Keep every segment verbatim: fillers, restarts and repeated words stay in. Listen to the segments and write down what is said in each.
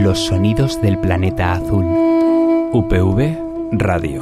Los sonidos del planeta azul. U P V Radio.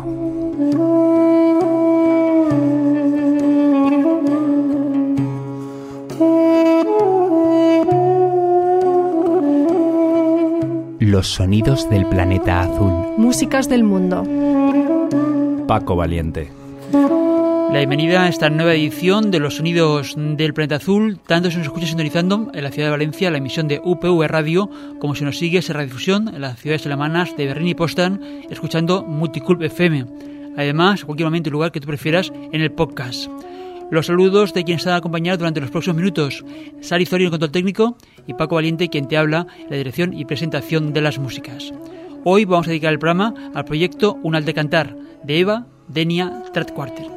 Los sonidos del planeta azul. Músicas del mundo. Paco Valiente. La bienvenida a esta nueva edición de Los Sonidos del Planeta Azul, tanto si nos escucha sintonizando en la ciudad de Valencia la emisión de U P V Radio, como si nos sigues en radiodifusión en las ciudades alemanas de Berlín y Potsdam, escuchando Multiculp F M. Además, a cualquier momento y lugar que tú prefieras, en el podcast. Los saludos de quien está a acompañar durante los próximos minutos: Sari Zori en el control técnico y Paco Valiente, quien te habla en la dirección y presentación de las músicas. Hoy vamos a dedicar el programa al proyecto Un Alt de Cantar, de Eva Denia Stratquartet.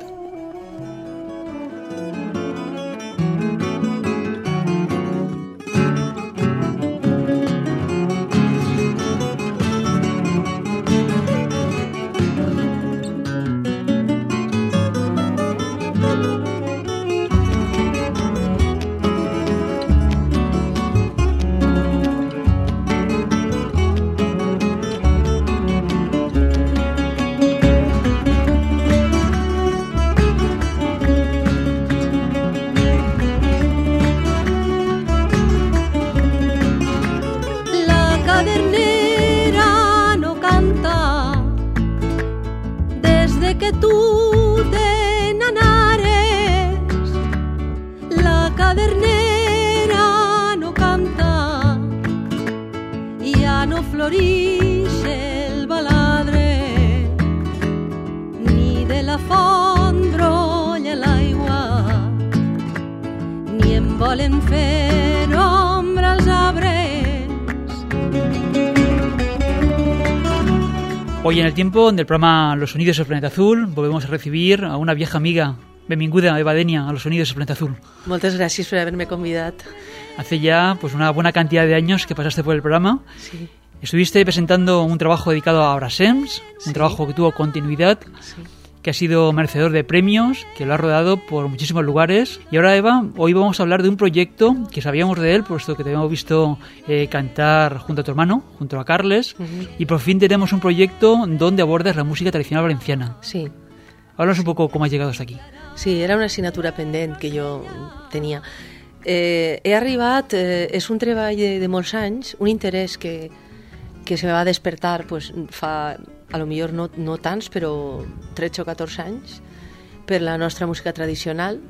Hoy en el tiempo del programa Los Sonidos del Planeta Azul volvemos a recibir a una vieja amiga. Benvinguda, Eva Denia, a Los Sonidos del Planeta Azul. Moltes gràcies per haver-me convidat. Hace ya pues una buena cantidad de años que pasaste por el programa. Sí. Estuviste presentando un trabajo dedicado a Brassens, Sí. un trabajo que tuvo continuidad, Sí. que ha sido merecedor de premios, que lo ha rodado por muchísimos lugares. Y ahora, Eva, hoy vamos a hablar de un proyecto que sabíamos de él, puesto que te habíamos visto eh, cantar junto a tu hermano, junto a Carles, Uh-huh. y por fin tenemos un proyecto donde abordas la música tradicional valenciana. Sí. Háblanos un poco cómo has llegado hasta aquí. Sí, era una assignatura pendent que jo tenia. Eh, he arribat, eh, és un treball de, de molts anys, un interès que, que se me va despertar pues, fa, a lo millor no, no tants, però tretze o catorze anys, per la nostra música tradicional.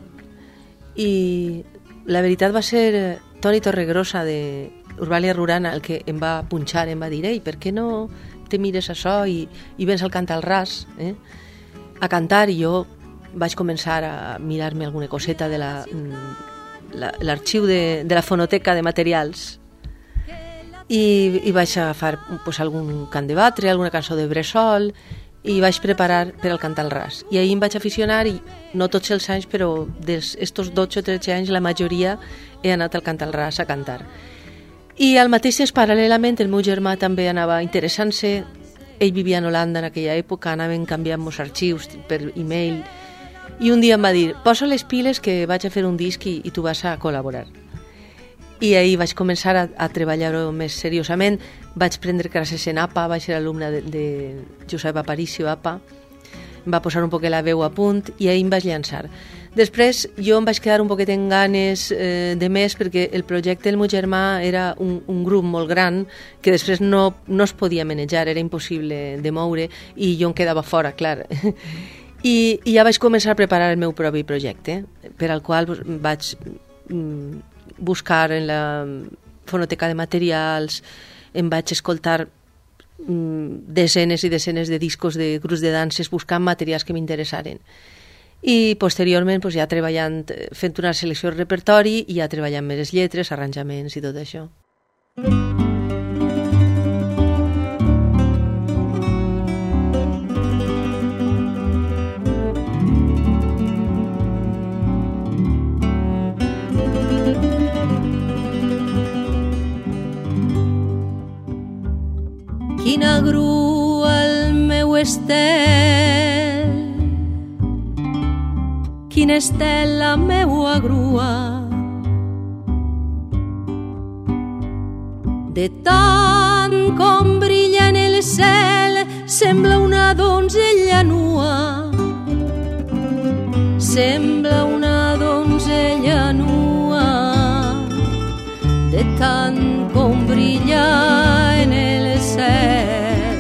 I la veritat va ser eh, Toni Torregrossa de Urbalia Rurana el que em va punxar, em va dir: ei, per què no te mires això i, i vens al Cant al Ras, eh? a cantar? I jo vaig començar a mirar-me alguna coseta de la, la, l'arxiu de, de la fonoteca de materials i, i vaig agafar pues, algun cant de batre, alguna cançó de Bressol i vaig preparar per al Cant al Ras. I ahir em vaig aficionar i no tots els anys, però d'estos dotze o tretze anys la majoria he anat al Cant al Ras a cantar. I al mateix temps, paral·lelament, el meu germà també anava interessant-se. Ell vivia en Holanda en aquella època, anaven canviant els arxius per e-mail i un dia em va dir: posa les piles que vaig a fer un disc i, i tu vas a col·laborar. I ahir vaig començar a, a treballar-ho més seriosament. Vaig prendre classes en A P A, vaig ser alumne de, de Josep Aparicio A P A, em va posar un poquet la veu a punt i ahir em vaig llançar. Després jo em vaig quedar un poquet en ganes eh, de més, perquè el projecte del meu germà era un, un grup molt gran que després no, no es podia manejar, era impossible de moure i jo em quedava fora, clar. I, i ja vaig començar a preparar el meu propi projecte, per al qual pues, vaig mm, buscar en la fonoteca de materials, em vaig escoltar mm, desenes i desenes de discos de grups de danses buscant materials que m'interessaren. I posteriorment pues, ja treballant, fent una selecció de repertori i ja treballant més les lletres, arranjaments i tot això. Quina grua el meu estel, quina estel la meua grua, de tant tant com brilla en el cel, sembla una donzella nua, sembla una donzella nua, de tant com brilla en el cel.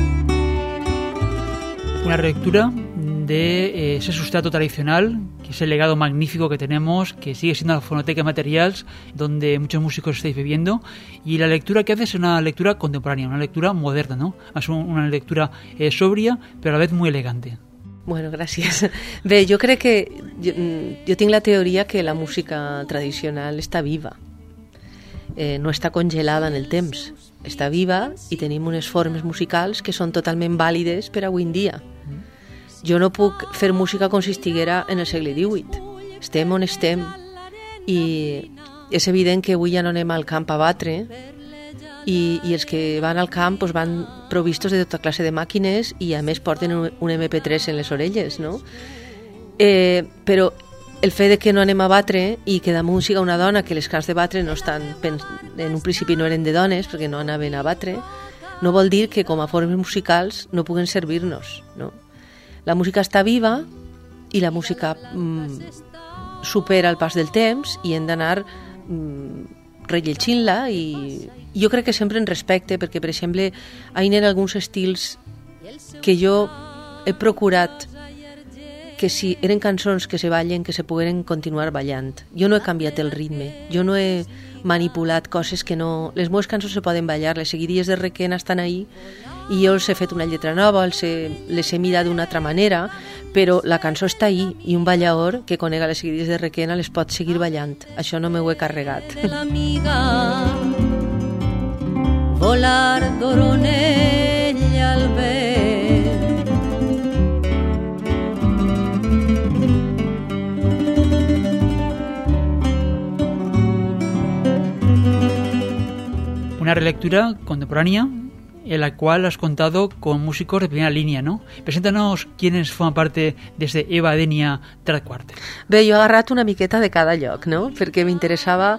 Una relectura de eh, ese sustrato tradicional, que es el legado magnífico que tenemos, que sigue siendo la fonoteca de materiales donde muchos músicos estáis viviendo, y la lectura que haces es una lectura contemporánea, una lectura moderna, ¿no? Es una lectura eh, sobria, pero a la vez muy elegante. Bueno, gràcies. Bé, jo crec que jo, jo tinc la teoria que la música tradicional està viva, eh, no està congelada en el temps, està viva i tenim unes formes musicals que són totalment vàlides per avui en dia. Jo no puc fer música com si estiguera en el segle divuit. Estem on estem i és evident que avui ja no anem al camp a batre i, i els que van al camp doncs van provistos de tota classe de màquines i a més porten un, un eme pe tres en les orelles, no? Eh, però el fet de que no anem a batre i que damunt siga una dona, que les cants de batre no estan, en un principi no eren de dones perquè no anaven a batre, no vol dir que com a formes musicals no puguen servir-nos, no? La música està viva i la música mm, supera el pas del temps i hem d'anar mm, rellegint-la i jo crec que sempre en respecte, perquè per exemple hi ha alguns estils que jo he procurat que si eren cançons que se ballen, que se pogueren continuar ballant. Jo no he canviat el ritme, jo no he manipulat coses que no... Les meves cançons se poden ballar, les seguiries de Requena estan ahí i jo els he fet una lletra nova, els he, les he mirat d'una altra manera, però la cançó està ahí i un ballador que conega les seguiries de Requena les pot seguir ballant. Això no m'ho he carregat. Volar d'oronella al vent, una relectura contemporánea en la cual has contado con músicos de primera línea, ¿no? Preséntanos quiénes forman parte desde Eva Denia Third Quarter. Bé, jo he agarrat una miqueta de cada lloc, no? Perquè m'interessava...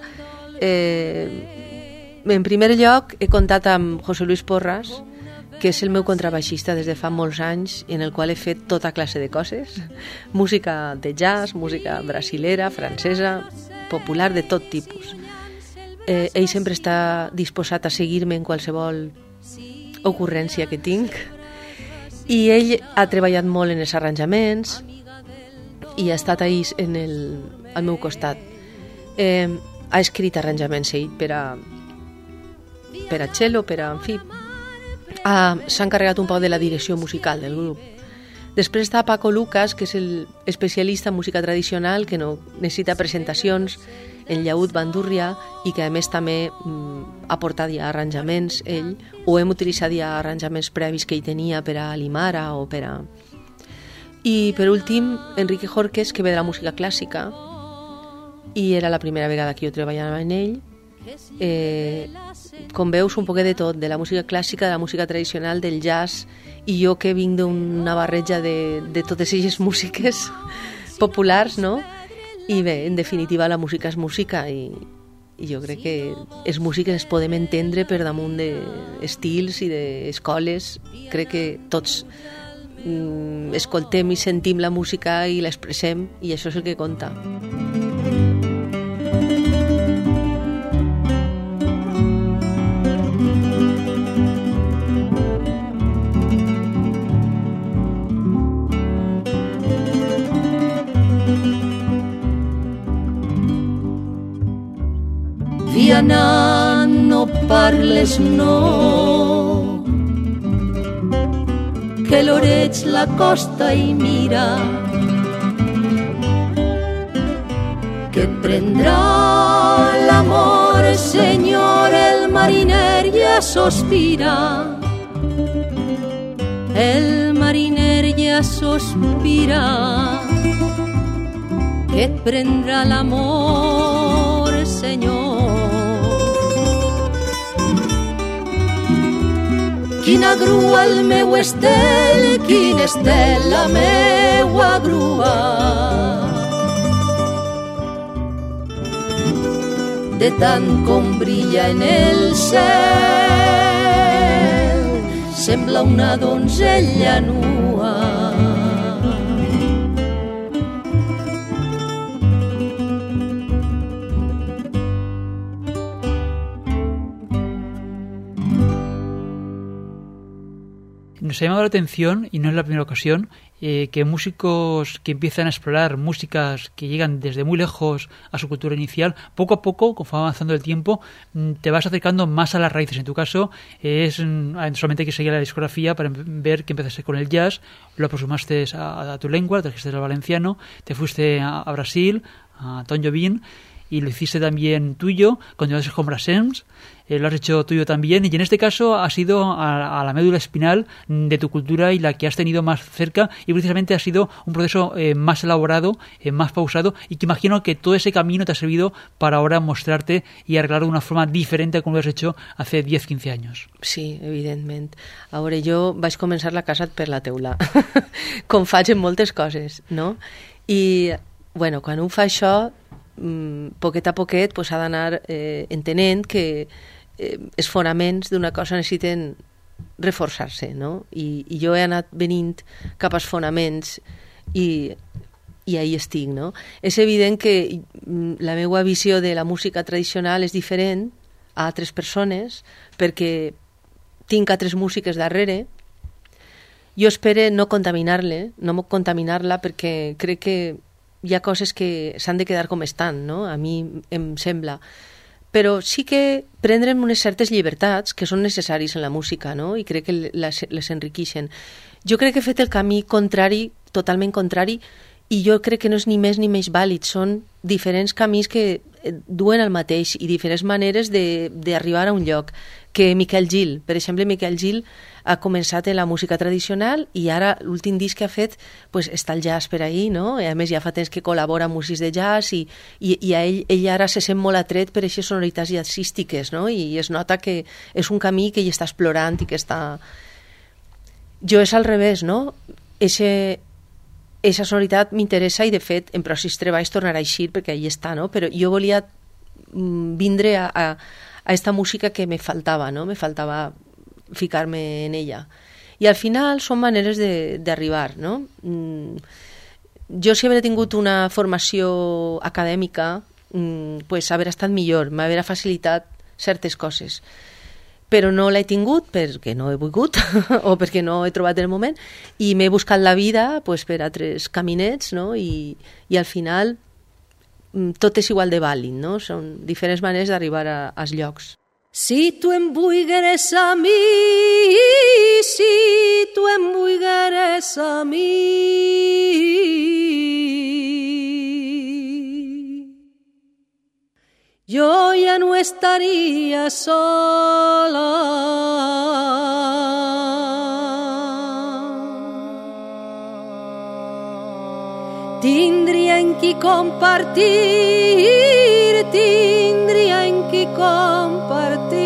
Eh, en primer lloc he comptat amb José Luis Porras, que és el meu contrabaixista des de fa molts anys, en el qual he fet tota classe de coses. Música de jazz, música brasilera, francesa, popular, de tot tipus. Eh, ell sempre està disposat a seguir-me en qualsevol ocurrència que tinc i ell ha treballat molt en els arranjaments i ha estat ahí en el, al meu costat. Eh, ha escrit arranjaments ell per a per a cello, per a... en fi, ah, s'ha encarregat un poc de la direcció musical del grup. Després està Paco Lucas, que és el especialista en música tradicional, que no necessita presentacions, en llaüt bandúrria, i que a més també mm, ha portat ja arranjaments ell, o hem utilitzat ja arranjaments previs que ell tenia per a Limara o per a... I per últim, Enrique Jorques, que ve de la música clàssica, i era la primera vegada que jo treballava en ell. Eh, com veus, un poquet de tot, de la música clàssica, de la música tradicional, del jazz, i jo que vinc d'una barreja de, de totes aquestes músiques populars, no? I bé, en definitiva, la música és música i, i jo crec que les músiques es podem entendre per damunt d'estils i d'escoles. Crec que tots mm, escoltem i sentim la música i l'expressem i això és el que compta. Vianant, no parles, no, que l'oreig la costa i mira, que et prendrà l'amor, senyor, el mariner ja sospira, el mariner ja sospira, que et prendrà l'amor, senyor. Quina grua el meu estel, quin estel la meua grua. De tant com brilla en el cel, sembla una donzella nua. Nos ha llamado la atención, y no es la primera ocasión, eh, que músicos que empiezan a explorar músicas que llegan desde muy lejos a su cultura inicial, poco a poco, conforme va avanzando el tiempo, te vas acercando más a las raíces. En tu caso, eh, es solamente hay que seguir la discografía para ver que empezaste con el jazz, lo aproximaste a, a tu lengua, te trajiste al valenciano, te fuiste a, a Brasil, a Tom Jobim, y lo hiciste también tuyo, continuaste con Brassens, eh, lo has hecho tuyo también, y en este caso ha sido a, a la médula espinal de tu cultura y la que has tenido más cerca, y precisamente ha sido un proceso eh, más elaborado, eh, más pausado, y que imagino que todo ese camino te ha servido para ahora mostrarte y arreglarlo de una forma diferente a como lo has hecho hace diez a quince años. Sí, evidentment. A veure, jo vaig començar la casa per la teula, com faig en moltes coses, no? I, bueno, quan un fa això, poquet a poquet pues, ha d'anar eh, entenent que eh, els fonaments d'una cosa necessiten reforçar-se, no? I, i jo he anat venint cap als fonaments i, i ahí estic, no? És evident que la meva visió de la música tradicional és diferent a altres persones perquè tinc altres músiques darrere. Jo espero no contaminar-la, no contaminar-la perquè crec que hi ha coses que s'han de quedar com estan, no? A mi em sembla. Però sí que prendre'm unes certes llibertats que són necessaris en la música, no? I crec que les, les enriqueixen. Jo crec que he fet el camí contrari, totalment contrari, i jo crec que no és ni més ni menys vàlid. Són diferents camins que duen al mateix i diferents maneres d'arribar a un lloc. Que Miquel Gil, per exemple, Miquel Gil ha començat en la música tradicional i ara l'últim disc que ha fet pues, està el jazz per ahí, no? I a més ja fa temps que col·labora amb músics de jazz i, i, i a ell, ell ara se sent molt atret per aquestes sonoritats jazzístiques, no? I es nota que és un camí que ell està explorant i que està... Jo és al revés, no? Eixe, eixa sonoritat m'interessa i de fet en pròxims treballs tornarà a eixir perquè ahí està, no? Però jo volia vindre a, a, a esta música que me faltava, no? Me faltava ficar-me en ella. I al final són maneres d'arribar, no? Jo si haver tingut una formació acadèmica, pues haver estat millor, m'haver facilitat certes coses. Però no l'he tingut perquè no he volgut o perquè no he trobat el moment i m'he buscat la vida pues, per altres caminets, no? I, i al final tot és igual de vàlid, no? Són diferents maneres d'arribar als llocs. Si tu em vulgueres a mi, si tu em vulgueres a mi, jo ja no estaria sola. Tindria en qui compartir, tindria en qui compartir.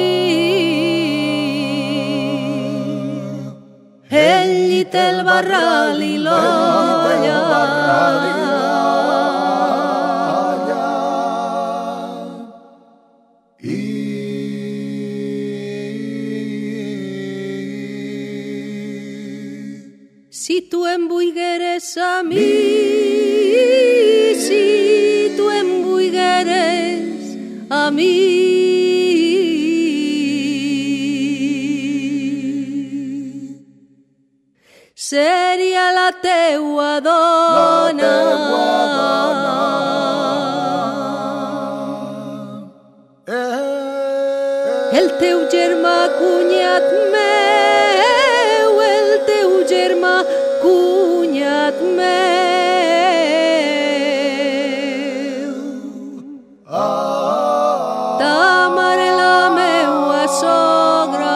El llit, el barral i l'olla. Si tu em vulgueres a mi, si tu em vulgueres a mi, seria la teua dona. La teua dona. Eh. El teu germà, cunyat meu, el teu germà, cunyat meu. Ah. Ta mare la meua sogra.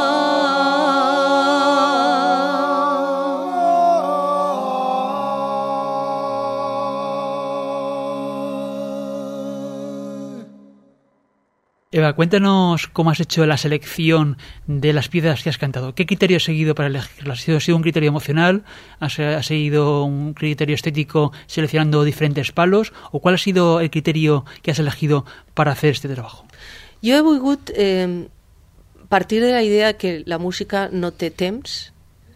Eva, cuéntanos cómo has hecho la selección de las piezas que has cantado. ¿Qué criterio has seguido para elegirlas? ¿Ha sido un criterio emocional? ¿Has, has seguido un criterio estético seleccionando diferentes palos? ¿O cuál ha sido el criterio que has elegido para hacer este trabajo? Jo he volgut eh, partir de la idea que la música no té temps,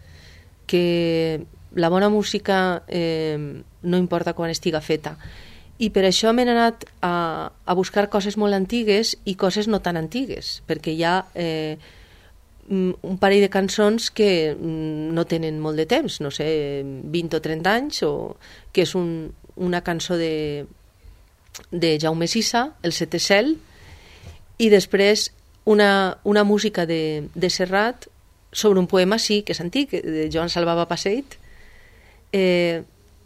que la bona música eh, no importa quan estiga feta. I per això m'he anat a, a buscar coses molt antigues i coses no tan antigues, perquè hi ha eh, un parell de cançons que no tenen molt de temps, no sé, vint o trenta anys, o que és un, una cançó de, de Jaume Sisa, El setè cel, i després una, una música de, de Serrat sobre un poema, sí, que és antic, de Joan Salvava Passeit, eh,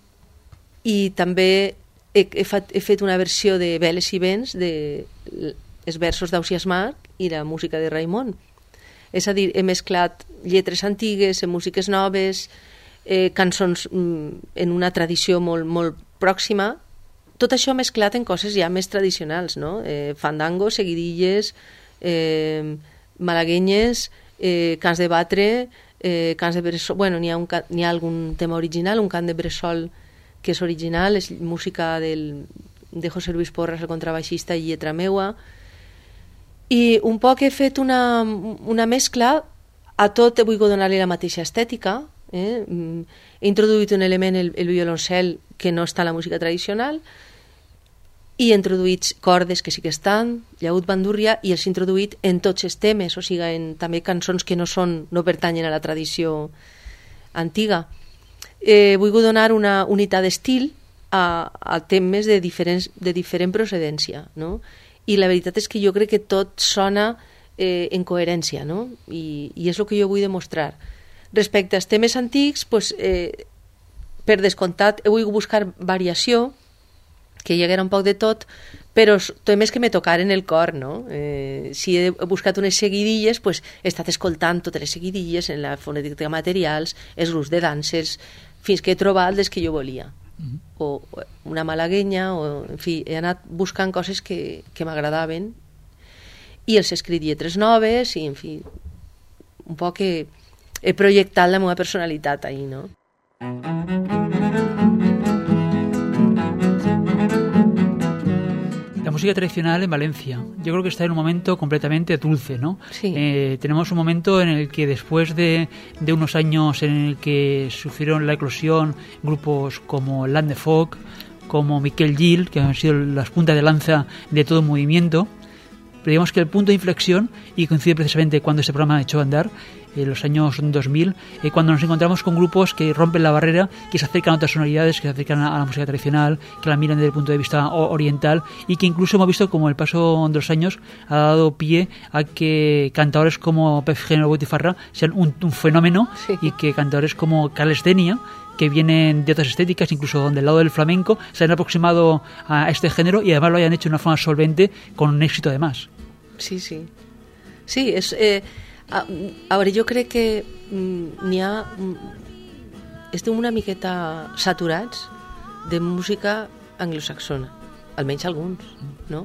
i també he, he, fet, he fet una versió de Veles i vents de els versos d'Ausiàs Marc i la música de Raimon. És a dir, he mesclat lletres antigues, músiques noves, eh, cançons mm, en una tradició molt, molt pròxima, tot això mesclat en coses ja més tradicionals, no? Eh, fandango, seguidilles, eh, malaguenyes, eh, cants de batre, eh, cants de bressol... Bueno, n'hi ha, un, n'hi ha algun tema original, un cant de bressol que és original, és música del, de José Luis Porras, el contrabaixista, i lletra meua. I un poc he fet una, una mescla, a tot he volgut donar-li la mateixa estètica, eh? He introduït un element, el, el violoncel, que no està en la música tradicional, i he introduït cordes que sí que estan, llaüt, bandúrria, i els he introduït en tots els temes, o sigui, en també cançons que no són, no pertanyen a la tradició antiga. He volgut donar una unitat d'estil a, a temes de, diferents, de diferent procedència, no? I la veritat és que jo crec que tot sona eh, en coherència, no? I, i és el que jo vull demostrar. Respecte als temes antics, pues, eh, per descomptat he volgut buscar variació, que hi haguera un poc de tot, però temes que me tocaren el cor, no? Eh, si he buscat unes seguidilles, pues, he estat escoltant totes les seguidilles en la fonètica de materials, els grups de danses, fins que he trobat les que jo volia. O una malaguenya, o, en fi, he anat buscant coses que, que m'agradaven i els he escrit lletres noves i, en fi, un poc he, he projectat la meva personalitat ahí, no? La música tradicional en Valencia, yo creo que está en un momento completamente dulce, ¿no? Sí. Eh, tenemos un momento en el que después de, de unos años en el que sufrieron la eclosión grupos como Land de Folk, como Miquel Gil, que han sido las puntas de lanza de todo el movimiento, pero digamos que el punto de inflexión, y coincide precisamente cuando este programa echó a andar, en los años dos mil, eh, cuando nos encontramos con grupos que rompen la barrera, que se acercan a otras sonoridades, que se acercan a, a la música tradicional, que la miran desde el punto de vista o, oriental, y que incluso hemos visto como el paso de los años ha dado pie a que cantadores como Pep Género Botifarra sean un, un fenómeno, sí. Y que cantadores como Carles Denia, que vienen de otras estéticas, incluso del lado del flamenco, se han aproximado a este género y además lo hayan hecho de una forma solvente, con un éxito además. Sí, sí. Sí, és... Eh... A, a veure, jo crec que mm, n'hi ha... Mm, estem una miqueta saturats de música anglosaxona, almenys alguns, no?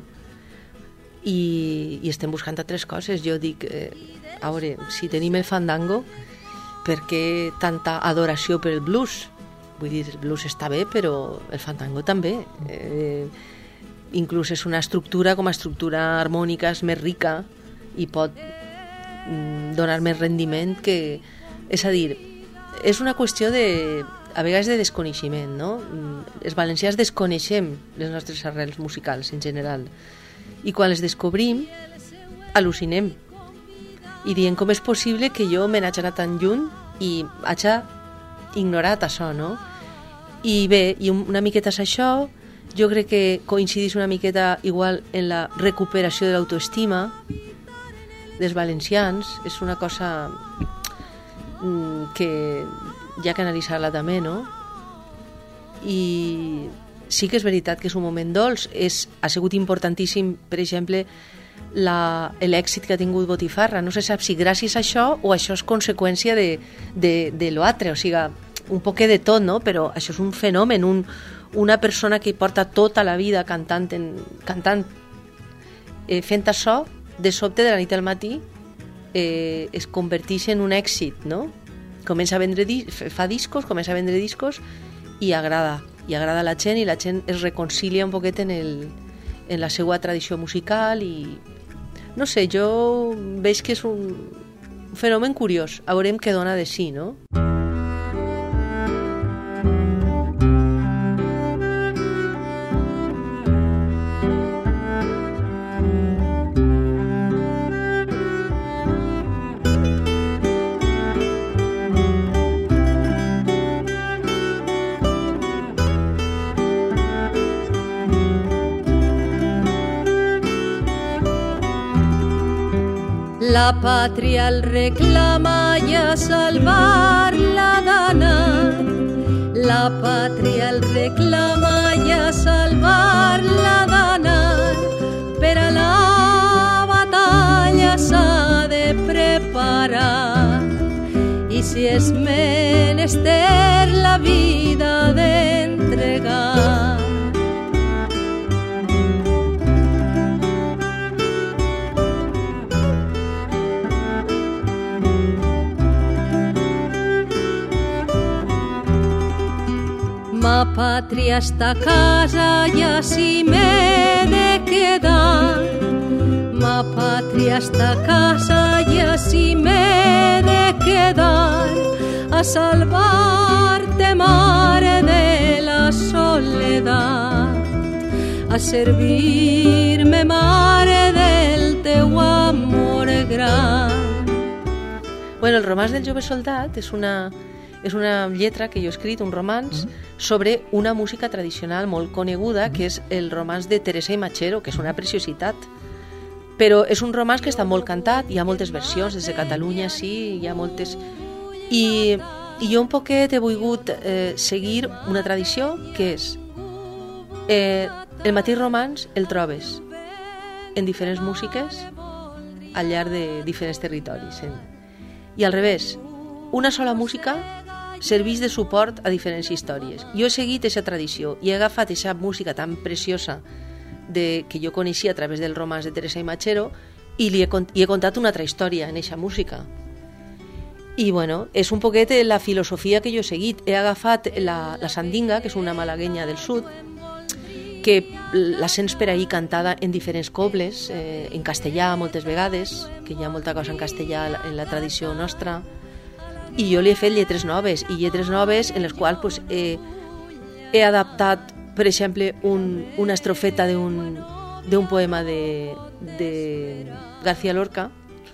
I, i estem buscant altres coses. Jo dic, eh, a veure, si tenim el fandango, per què tanta adoració per el blues? Vull dir, el blues està bé, però el fandango també. Eh, inclús és una estructura, com a estructura harmònica, és més rica i pot donar més rendiment que... És a dir, és una qüestió de, a vegades de desconeixement, no? Els valencians desconeixem les nostres arrels musicals en general i quan les descobrim al·lucinem i diem com és possible que jo me n'hagi anat tan lluny i hagi ignorat això, no? I bé, i una miqueta és això. Jo crec que coincidís una miqueta igual en la recuperació de l'autoestima dels valencians. És una cosa que hi ha que analitzar-la també, no? I sí que és veritat que és un moment dolç. És, ha sigut importantíssim, per exemple, la, l'èxit que ha tingut Botifarra. No se sap si gràcies a això o això és conseqüència de, de, de l'altre, o sigui, un poquet de tot, no? Però això és un fenomen, un, una persona que porta tota la vida cantant, en, cantant eh, fent això, de sobte, de la nit al matí, eh, es converteix en un èxit, no? Comença a vendre, fa discos, comença a vendre discos i agrada, i agrada a la gent, i la gent es reconcilia un poquet en, el, en la seva tradició musical, i no sé, jo veig que és un fenomen curiós. Veurem què dona de sí, no? La patria el reclama i a salvar-la d'anar. La patria el reclama i a salvar-la d'anar. Per a la batalla s'ha de preparar. I si és menester la vida d'entregar. Ma patria està a casa i així m'he de quedar. Ma patria està a casa i així m'he de quedar. A salvar-te, mare de la soledat. A servir-me, mare del teu amor gran. Bueno, el romàs del jove soldat és una... és una lletra que jo he escrit, un romanç, mm-hmm. sobre una música tradicional molt coneguda, mm-hmm. que és el romanç de Teresa i Machero, que és una preciositat. Però és un romanç que està molt cantat, hi ha moltes versions, des de Catalunya, sí, hi ha moltes... I, i jo un poquet he volgut eh, seguir una tradició que és eh, el mateix romanç el trobes en diferents músiques al llarg de diferents territoris. Eh? I al revés, una sola música serveix de suport a diferents històries. Jo he seguit aquesta tradició i he agafat aquesta música tan preciosa de, que jo coneixia a través del romanç de Teresa i Machero i li he, i he contat una altra història en aquesta música. I bueno, és un poquet la filosofia que jo he seguit. He agafat la, la sandinga, que és una malaguenya del sud, que la sents per ahir cantada en diferents cobles, eh, en castellà moltes vegades, que hi ha molta cosa en castellà en la tradició nostra, i jo li he fet lletres noves, i lletres noves en les quals pues, he, he adaptat, per exemple, un, una estrofeta d'un d'un poema de, de García Lorca.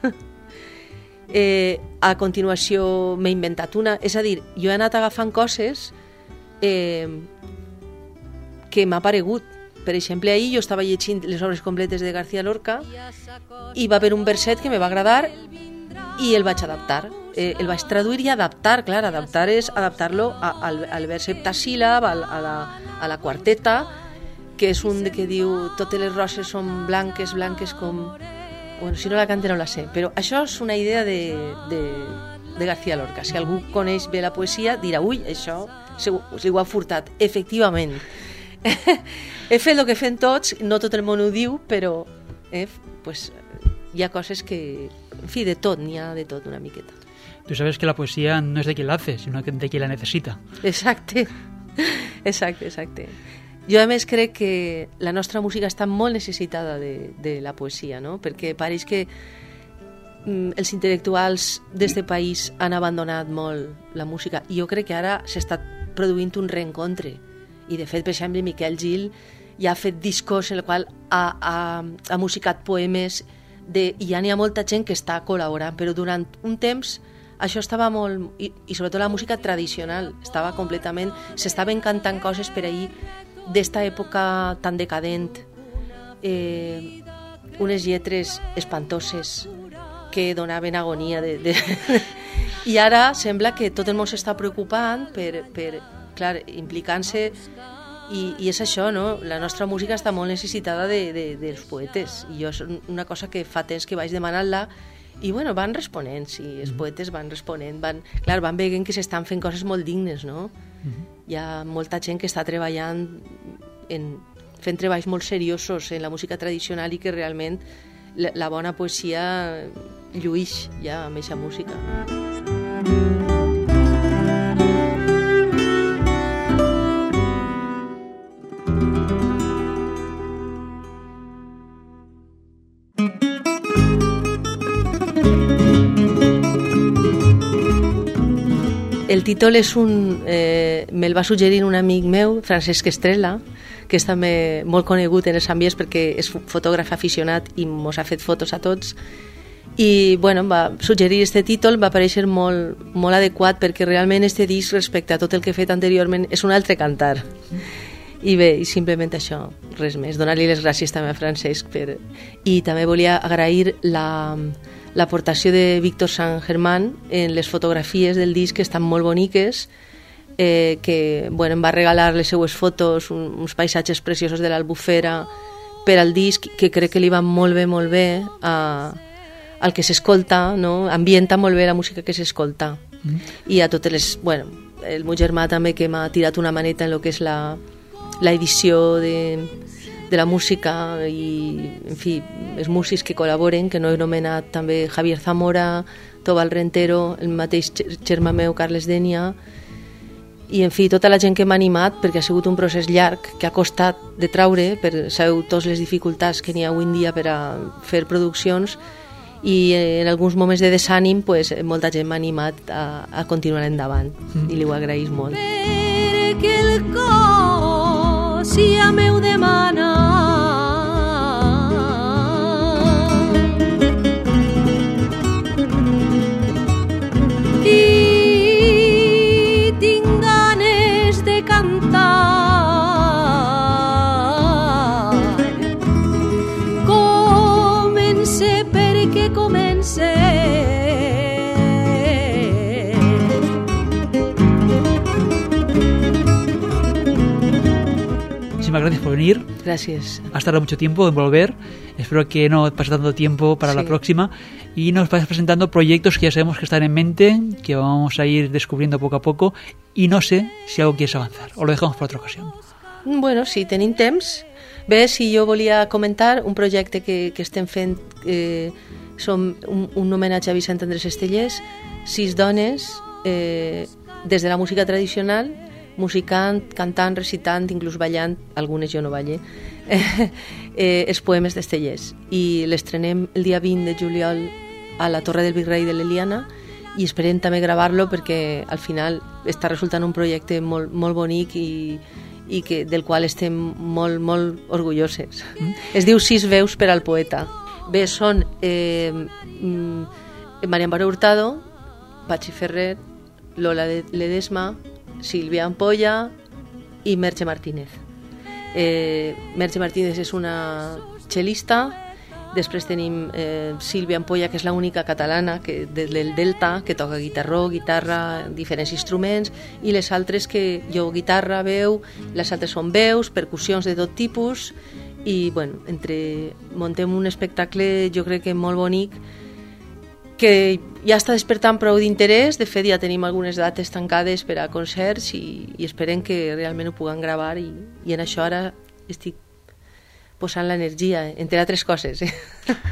eh, a continuació m'he inventat una, és a dir, jo he anat agafant coses eh, que m'ha paregut. Per exemple, ahir jo estava llegint les obres completes de García Lorca i va haver un verset que me va agradar i el vaig adaptar. Eh, el vaig traduir i adaptar, clar, adaptar és adaptar-lo al, al vers heptasíl·lab, a, a, la, a la quarteta, que és un que diu totes les roses són blanques, blanques com... Bueno, si no la cante no la sé, però això és una idea de, de, de García Lorca. Si algú coneix bé la poesia, dirà, ui, això se, se ho ha furtat. Efectivament. He fet el que fem tots, no tot el món ho diu, però eh, pues, hi ha coses que... En fi, de tot, n'hi ha de tot una miqueta. Tú sabes que la poesía no es de quien la hace, sino de quien la necesita. Exacte, exacte, exacte. Jo a més crec que la nostra música està molt necessitada de, de la poesia, no? Perquè pareix que mm, els intel·lectuals d'este país han abandonat molt la música i jo crec que ara s'està produint un reencontre. I de fet, per exemple, Miquel Gil ja ha fet discos en el qual ha, ha, ha musicat poemes de, i ja n'hi ha molta gent que està col·laborant, però durant un temps això estava molt... I, i sobretot la música tradicional estava completament... S'estaven cantant coses per ahir d'esta època tan decadent, eh, unes lletres espantoses que donaven agonia de, de... I ara sembla que tot el món s'està preocupant per, per clar, implicant-se i, i és això, no? La nostra música està molt necessitada de, de, dels poetes i jo és una cosa que fa temps que vaig demanant-la i bueno, van responent, sí, els poetes van responent, van, clar, van veient que s'estan fent coses molt dignes, no? Uh-huh. Hi ha molta gent que està treballant en, fent treballs molt seriosos en la música tradicional i que realment la, la bona poesia lluïx ja amb aquesta música. el títol és un... Eh, me'l va suggerir un amic meu, Francesc Estrella, que és també molt conegut en els ambients perquè és fotògraf aficionat i mos ha fet fotos a tots. I bueno, em va suggerir este títol, va aparèixer molt, molt adequat perquè realment este disc, respecte a tot el que he fet anteriorment, és un altre cantar. I bé, i simplement això, res més. Donar-li les gràcies també a Francesc. Per... I també volia agrair la, l'aportació de Víctor San Germán en les fotografies del disc, que estan molt boniques, eh, que bueno, em va regalar les seues fotos, un, uns paisatges preciosos de l'Albufera per al disc, que crec que li va molt bé, molt bé a, al que s'escolta, no? Ambienta molt bé la música que s'escolta. Mm. I a totes les... Bueno, el meu germà també, que m'ha tirat una maneta en el que és la la edició de, de la música i, en fi, els músics que col·laboren, que no he anomenat també Javier Zamora, Tobal Rentero, el mateix germà meu, Carles Denia, i, en fi, tota la gent que m'ha animat, perquè ha sigut un procés llarg que ha costat de traure, per sabeu totes les dificultats que n'hi ha avui en dia per a fer produccions, i en alguns moments de desànim pues, molta gent m'ha animat a, a continuar endavant, mm. i li ho agraïs molt. Perquè el cor si a meu demana i tinc ganes de cantar, comence perquè comence. Gracias por venir. Gracias. Has tardado mucho tiempo en volver. Espero que no pase tanto tiempo para sí. la próxima. Y nos vas presentando proyectos que ya sabemos que están en mente, que vamos a ir descubriendo poco a poco. Y no sé si algo quieres avanzar o lo dejamos para otra ocasión. Bueno, si tenim temps. Bé, si jo volia comentar un projecte que, que estem fent, eh, som un, un homenatge a Vicent Andrés Estellés, sis dones, eh, des de la música tradicional, musicant, cantant, recitant, inclús ballant, algunes jo no balle, eh, eh, els poemes d'Estellés. I l'estrenem el dia vint de juliol a la Torre del Virrei de l'Eliana i esperem també gravar-lo perquè al final està resultant un projecte molt, molt bonic i, i que, del qual estem molt, molt orgulloses. Mm. Es diu Sis veus per al poeta. Bé, són eh, Maria Amparo Hurtado, Patxi Ferrer, Lola Ledesma, Sílvia Ampolla i Merche Martínez. Eh, Merche Martínez és una cel·lista, després tenim eh, Sílvia Ampolla, que és l'única catalana que, del Delta, que toca guitarró, guitarra, diferents instruments, i les altres que jo guitarra, veu, les altres són veus, percussions de tot tipus, i bueno, entre muntem un espectacle jo crec que molt bonic, que ja està despertant prou d'interès. De fet ja tenim algunes dates tancades per a concerts i, i esperem que realment ho puguem gravar i, i en això ara estic posant l'energia, entre altres coses. ¿eh?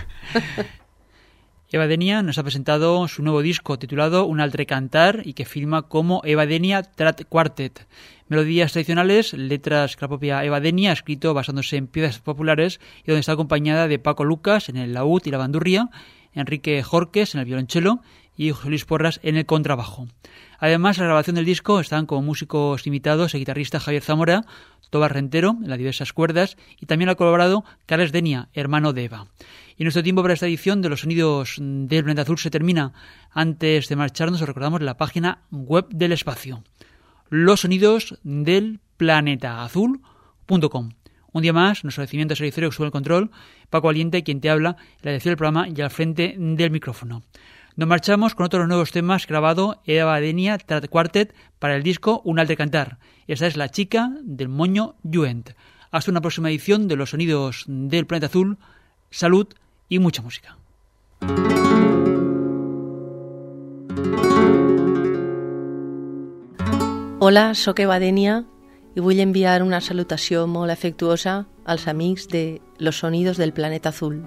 Eva Denia nos ha presentado su nuevo disco titulado Un altre cantar y que firma como Eva Denia Trat Quartet. Melodías tradicionales, letras que la propia Eva Denia ha escrito basándose en piezas populares y donde está acompañada de Paco Lucas en el laúd y la bandurria, Enrique Jorques en el violonchelo y José Luis Porras en el contrabajo. Además, en la grabación del disco están como músicos invitados el guitarrista Javier Zamora, Tobal Rentero en las diversas cuerdas y también ha colaborado Carles Denia, hermano de Eva. Y nuestro tiempo para esta edición de Los Sonidos del Planeta Azul se termina. Antes de marcharnos os recordamos la página web del espacio, los sonidos del planeta azul punto com. Un día más, nuestro agradecimiento a Sergio que sube el control, Paco Valiente, quien te habla, la dirección del programa y al frente del micrófono. Nos marchamos con otros nuevos temas grabado Eva Denia Trat Quartet para el disco Un altre cantar. Esta es La chica del moño lluent. Hasta una próxima edición de Los Sonidos del Planeta Azul. Salud y mucha música. Hola, soc Eva Denia i vull enviar una salutació molt afectuosa als amics de Los Sonidos del Planeta Azul.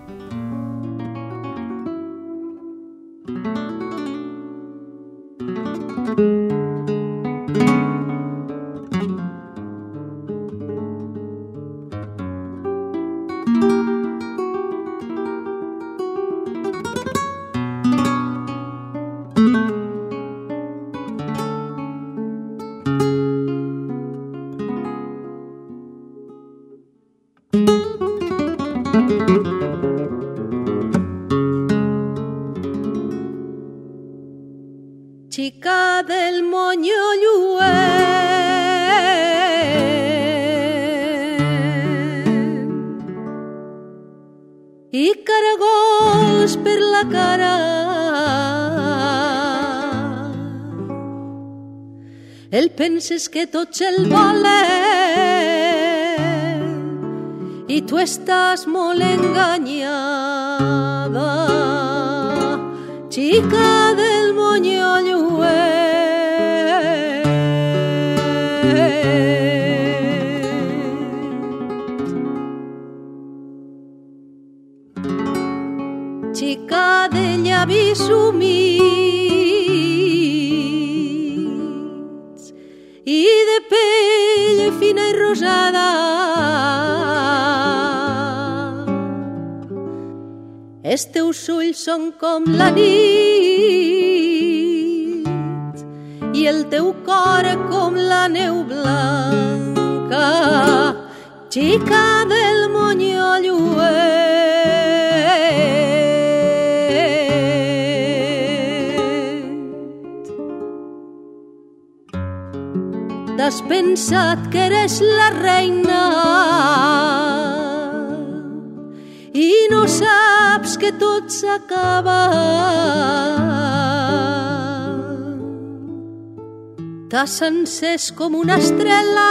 xica del monyo lluent i caragols per la cara. El penses que tots el volen i tu estàs molt enganyada, xica del monyo lluent. Xica de llavis humits i de pell fina i rosada, els teus ulls són com la nit i el teu cor com la neu blanca, xica del monyo lluent. T'has pensat que eres la reina i no saps que tot s'acaba. T'has encès com una estrella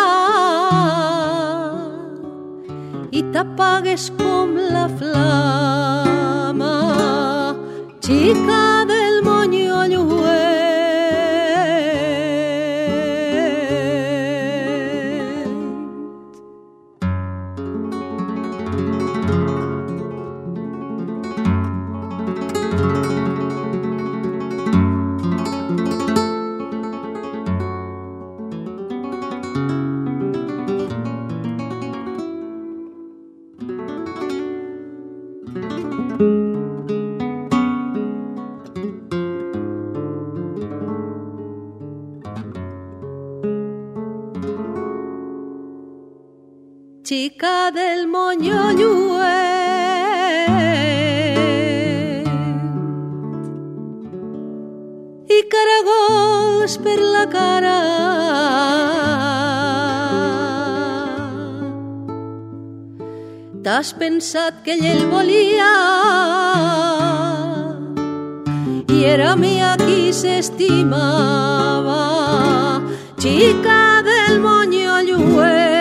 i t'apagues com la flama, xica del monyo lluent. Xica del monyo lluent i caragols per la cara. T'has pensat que ell el volia i era mia qui s'estimava, xica del monyo lluent.